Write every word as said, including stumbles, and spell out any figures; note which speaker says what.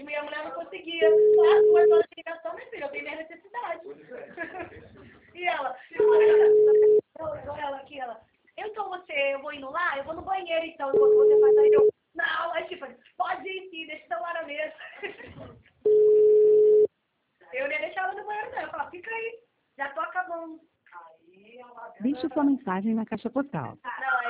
Speaker 1: mesmo, e a mulher não conseguia. Quatro, duas horas de ligação, minha filha, eu tenho minha necessidade. E ela, igual ela aqui, ela, então você, eu vou indo lá, eu vou no banheiro então, enquanto você faz aí, eu, não, aí tipo, pode ir sim, deixa o celular na mesa. Eu nem deixava no banheiro não, eu falava, fica aí, já tô acabando. Aí ela...
Speaker 2: Deixe sua mensagem na caixa postal.